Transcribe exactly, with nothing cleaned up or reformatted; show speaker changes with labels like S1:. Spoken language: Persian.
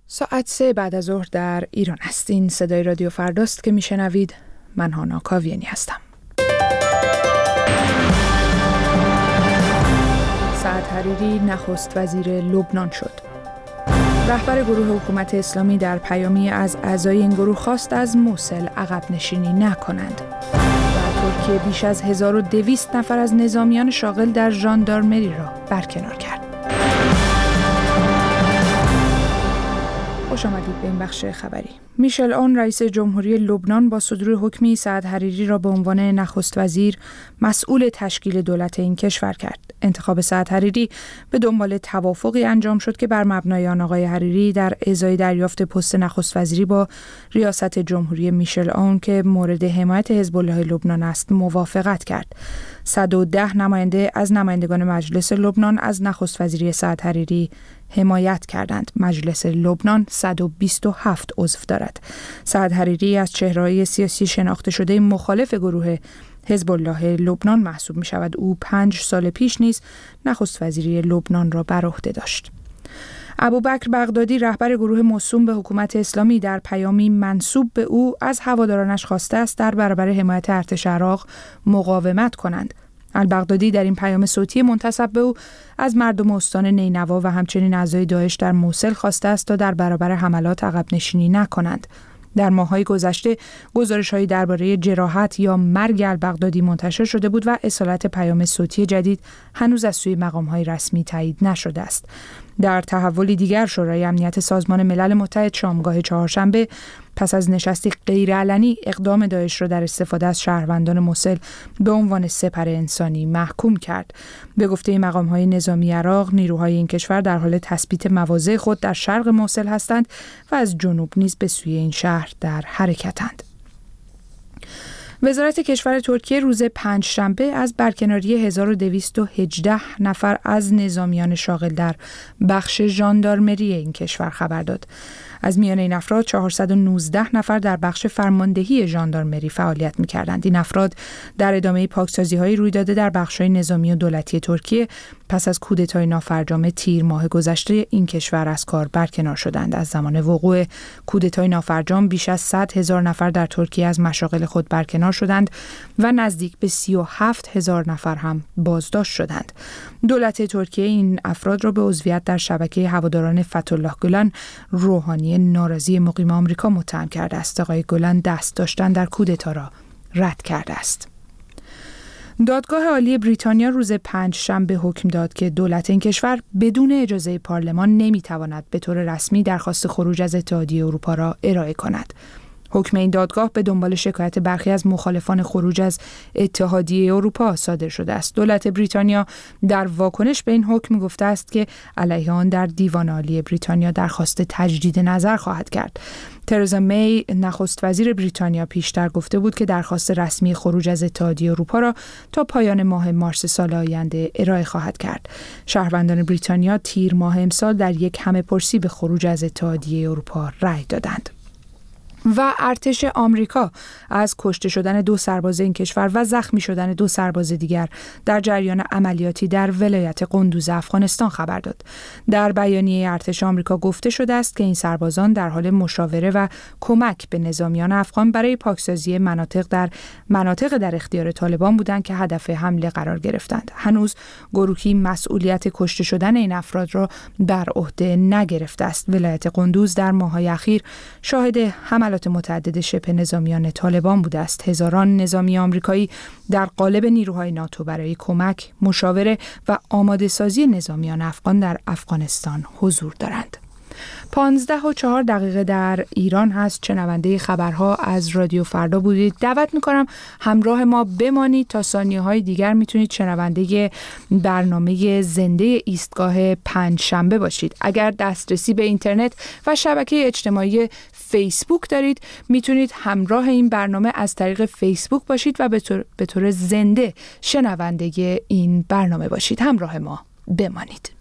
S1: ساعت سه بعد از ظهر در ایران است. این صدای رادیو فرداست که میشنوید. من هانا کاویانی هستم. سعد حریری نخست وزیر لبنان شد. رهبر گروه حکومت اسلامی در پیامی از اعضای این گروه خواست از موصل عقب نشینی نکنند. و ترکیه بیش از هزار و دویست نفر از نظامیان شاغل در ژاندارمری را برکنار کرد. خوش آمدید به این بخش خبری. میشل اون رئیس جمهوری لبنان با صدور حکمی سعد حریری را به عنوان نخست وزیر مسئول تشکیل دولت این کشور کرد. انتخاب سعد حریری به دنبال توافقی انجام شد که بر مبنای آن آقای حریری در ازای دریافت پست نخست وزیری با ریاست جمهوری میشل اون که مورد حمایت حزب الله لبنان است موافقت کرد. صد و ده نماینده از نمایندگان مجلس لبنان از نخست وزیری سعد حریری حمایت کردند. مجلس لبنان صد و بیست و هفت عضو دارد. سعد حریری از چهره‌های سیاسی شناخته شده مخالف گروه حزب الله لبنان محسوب می شود. او پنج سال پیش نیز نخست وزیری لبنان را بر عهده داشت. ابوبکر بغدادی رهبر گروه موسوم به حکومت اسلامی در پیامی منسوب به او از هوادارانش خواسته است در برابر حمایت ارتش عراق مقاومت کنند. البغدادی در این پیام صوتی منتسب به او از مردم استان نینوا و همچنین اعضای داعش در موصل خواسته است تا در برابر حملات عقب نشینی نکنند. در ماه‌های گذشته گزارش‌هایی درباره جراحت یا مرگ البغدادی منتشر شده بود و اصالت پیام صوتی جدید هنوز از سوی مقام‌های رسمی تایید نشده است. در تحولی دیگر شورای امنیت سازمان ملل متحد شامگاه چهارشنبه پس از نشستی غیرعلنی اقدام داعش را در استفاده از شهروندان موصل به عنوان سپر انسانی محکوم کرد. به گفته مقام‌های نظامی عراق، نیروهای این کشور در حال تثبیت مواضع خود در شرق موصل هستند و از جنوب نیز به سوی این شهر در حرکتند. وزارت کشور ترکیه روز پنجشنبه از برکناری هزار و دویست و هجده نفر از نظامیان شاغل در بخش ژاندارمری این کشور خبر داد. از میان این افراد چهارصد و نوزده نفر در بخش فرماندهی ژاندارمری فعالیت می‌کردند. این افراد در ادامه پاکسازی‌های روی داده در بخش‌های نظامی و دولتی ترکیه پس از کودتای نافرجام تیر ماه گذشته این کشور از کار برکنار شدند. از زمان وقوع کودتای نافرجام بیش از صد هزار نفر در ترکیه از مشاغل خود برکنار شدند و نزدیک به سی و هفت هزار نفر هم بازداشت شدند. دولت ترکیه این افراد را به عضویت در شبکه هواداران فتح‌الله گلن روحانی ناراضی مقیم آمریکا متهم کرده است. آقای گلن دست داشتن در کودتا را رد کرده است. دادگاه عالی بریتانیا روز پنجشنبه حکم داد که دولت این کشور بدون اجازه پارلمان نمیتواند به طور رسمی درخواست خروج از اتحادیه اروپا را ارائه کند. حکم این دادگاه به دنبال شکایت برخی از مخالفان خروج از اتحادیه اروپا صادر شده است. دولت بریتانیا در واکنش به این حکم گفته است که علیه آن در دیوان عالی بریتانیا درخواست تجدید نظر خواهد کرد. ترزا می نخست وزیر بریتانیا پیشتر گفته بود که درخواست رسمی خروج از اتحادیه اروپا را تا پایان ماه مارس سال آینده ارائه خواهد کرد. شهروندان بریتانیا تیر ماه امسال در یک همه‌پرسی به خروج از اتحادیه اروپا رأی دادند. و ارتش آمریکا از کشته شدن دو سرباز این کشور و زخمی شدن دو سرباز دیگر در جریان عملیاتی در ولایت قندوز افغانستان خبر داد. در بیانیه ارتش آمریکا گفته شده است که این سربازان در حال مشاوره و کمک به نظامیان افغان برای پاکسازی مناطق در مناطق در اختیار طالبان بودند که هدف حمله قرار گرفتند. هنوز گروهی مسئولیت کشته شدن این افراد را بر عهده نگرفته است. ولایت قندوز در ماه‌های اخیر شاهد حملات متعدد شبه نظامیان طالبان بوده است. هزاران نظامی آمریکایی در قالب نیروهای ناتو برای کمک، مشاوره و آماده سازی نظامیان افغان در افغانستان حضور دارند. پانزده و چهار دقیقه در ایران هست. شنونده خبرها از رادیو فردا بودید. دعوت میکنم همراه ما بمانید. تا ثانیه های دیگر میتونید شنونده برنامه زنده ایستگاه پنجشنبه باشید. اگر دسترسی به اینترنت و شبکه اجتماعی فیسبوک دارید میتونید همراه این برنامه از طریق فیسبوک باشید و به طور, به طور زنده شنونده این برنامه باشید. همراه ما بمانید.